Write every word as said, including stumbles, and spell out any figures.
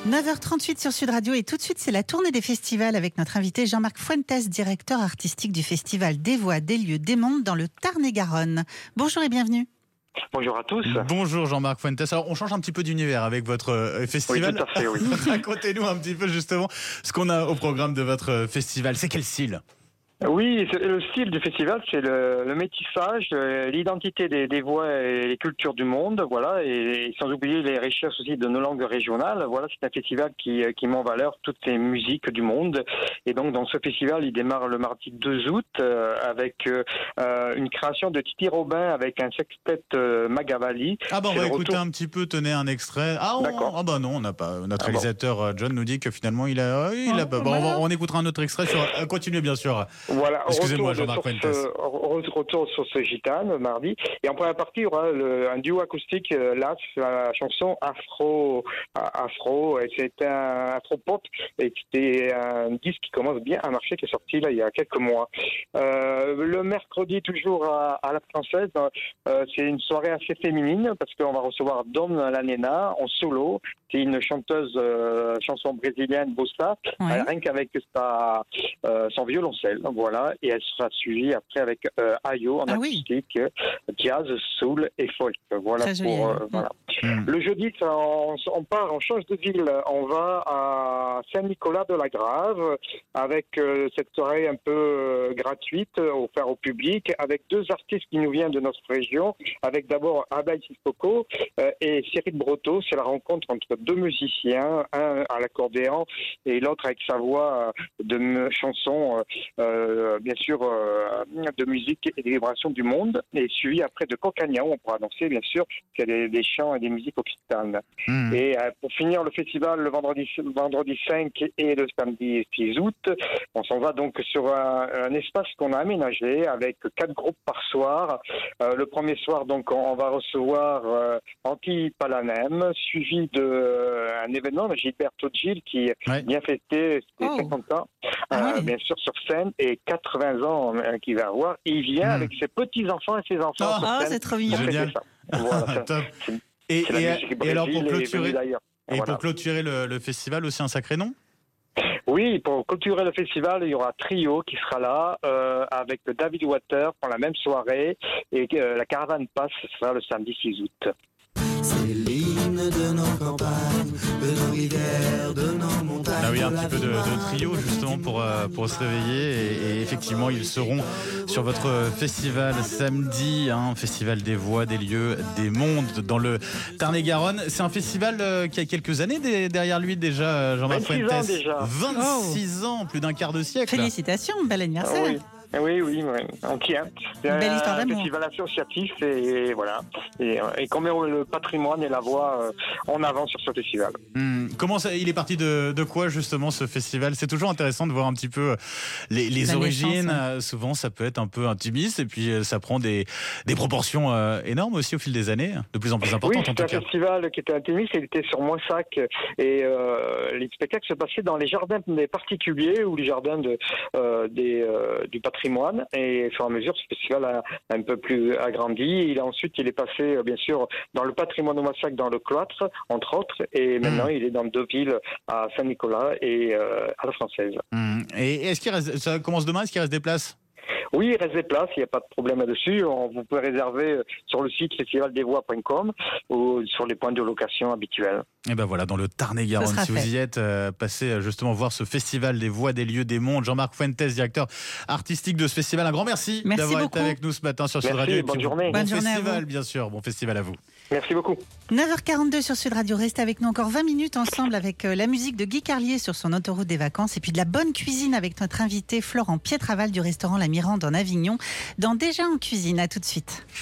neuf heures trente-huit sur Sud Radio et tout de suite c'est la tournée des festivals avec notre invité Jean-Marc Fuentes, directeur artistique du festival Des Voix, des Lieux, des Mondes dans le Tarn-et-Garonne. Bonjour et bienvenue. Bonjour à tous. Bonjour Jean-Marc Fuentes. Alors on change un petit peu d'univers avec votre euh, festival. Oui, tout à fait, oui. Racontez-nous un petit peu justement ce qu'on a au programme de votre festival. C'est quel style ? Oui, le style du festival, c'est le, le métissage, l'identité des, des voix et les cultures du monde, voilà, et, et sans oublier les richesses aussi de nos langues régionales. Voilà, c'est un festival qui, qui met en valeur toutes les musiques du monde. Et donc, dans ce festival, il démarre le mardi deux août euh, avec euh, une création de Titi Robin avec un sextet euh, Magavali. Ah bah on c'est va le écouter retour... un petit peu, tenez un extrait. Ah, on... D'accord. ah bah non, on n'a pas. Notre Ah réalisateur bon. John nous dit que finalement il a, il ah, a pas. Bon, voilà. on, on écoutera un autre extrait. Sur... Continuez bien sûr. Voilà, Excusez-moi, retour Jean-Marc sur Fuentes. ce, retour sur ce gitane mardi. Et en première partie, il y aura le, un duo acoustique, euh, là, c'est la chanson Afro, Afro, et c'est un Afro pop, et c'était un disque qui commence bien à marcher, qui est sorti là il y a quelques mois. Euh, le mercredi, toujours à, à la Française, euh, c'est une soirée assez féminine, parce qu'on va recevoir Dom Lanena en solo. C'est une chanteuse euh, chanson brésilienne, bossa, Ouais. euh, rien qu'avec sa, euh, son violoncelle. Voilà, et elle sera suivie après avec euh, Ayo en Ah oui. acoustique, jazz, soul et folk. Voilà Très pour joli, euh, Ayo. voilà. Mm. Le jeudi, ça, on, on part, on change de ville, on va à Saint-Nicolas de la Grave avec euh, cette soirée un peu euh, gratuite euh, offerte au public avec deux artistes qui nous viennent de notre région, avec d'abord Abel Sissoko euh, et Cyril Brotto. C'est la rencontre entre deux musiciens, un à l'accordéon et l'autre avec sa voix de m- chanson euh, euh, bien sûr euh, de musique et des vibrations du monde, et suivi après de Cocagnan, on pourra danser bien sûr, qu'il y a des, des chants et des musiques occitanes. Mm. Et euh, pour finir le festival le vendredi, vendredi cinq et le samedi six août, on s'en va donc sur un, un espace qu'on a aménagé avec quatre groupes par soir. Euh, le premier soir, donc, on, on va recevoir euh, Anti Palanem, suivi de euh, un événement de Gilberto Gil qui Ouais. vient fêter ses Oh. cinquante ans, Ah euh, ouais. bien sûr sur scène, et quatre-vingts ans euh, qu'il va avoir. Et il vient Mm. avec ses petits-enfants et ses enfants Ah. sur Ah, scène c'est trop pour mignon. fêter Génial. ça. Voilà, ça, Top. c'est- Et, c'est la et, musique et alors Brésil pour et clôturer, venue d'ailleurs. et Voilà. pour clôturer le, le festival aussi un sacré nom. Oui, pour clôturer le festival, il y aura Trio qui sera là, euh, avec David Water pour la même soirée, et euh, la caravane passe, ce sera le samedi six août. C'est l'hymne de nos campagnes, de nos rivières, de nos montagnes. Ah oui, un petit peu de, de trio justement pour, euh, pour se réveiller et, et effectivement ils seront sur votre festival samedi, hein, festival des voix, des lieux, des mondes dans le Tarn-et-Garonne. C'est un festival euh, qui a quelques années des- derrière lui déjà, euh, Jean-Marc vingt-six Fuentes. ans déjà. vingt-six ans, plus d'un quart de siècle. Félicitations, bel Ah anniversaire. oui. Oui, oui, oui, on tient. C'est Une belle histoire un d'amour. festival associatif et voilà. Et, et qu'on met le patrimoine et la voix euh, en avant sur ce festival. Hum, comment ça, il est parti de, de quoi justement ce festival ? C'est toujours intéressant de voir un petit peu les, les La origines. naissance, Euh, Souvent ça peut être un peu intimiste et puis euh, ça prend des, des proportions euh, énormes aussi au fil des années, de plus en plus Oui, importantes en c'est tout un cas. festival qui était intimiste, il était sur Moissac et euh, les spectacles se passaient dans les jardins des particuliers ou les jardins de, euh, des, euh, du patrimoine, et au fur et à mesure ce festival a un peu plus agrandi. Il a, ensuite il est passé euh, bien sûr dans le patrimoine de Moissac, dans le cloître entre autres, et maintenant Mmh. il est dans deux villes, à Saint-Nicolas et euh, à la Française. Hum, Et est-ce qu'il reste, ça commence demain, est-ce qu'il reste des places ? Oui, il reste des places, il n'y a pas de problème là-dessus. On, vous pouvez réserver sur le site festival des voix point com ou sur les points de location habituels. Et ben voilà, dans le Tarn-et-Garonne, Ce sera si vous fait. y êtes, euh, passez euh, justement voir ce festival des voix, des lieux, des mondes. Jean-Marc Fuentes, directeur artistique de ce festival. Un grand merci, Merci d'avoir beaucoup. été avec nous ce matin sur Sud Merci, Radio. Et bonne puis, journée. Bon Bonne journée à festival, vous. bien sûr. Bon festival à vous. Merci beaucoup. neuf heures quarante-deux sur Sud Radio. Restez avec nous encore vingt minutes ensemble avec euh, la musique de Guy Carlier sur son autoroute des vacances et puis de la bonne cuisine avec notre invité Florent Pietraval du restaurant La Mirande en Avignon dans Déjà en cuisine. À tout de suite.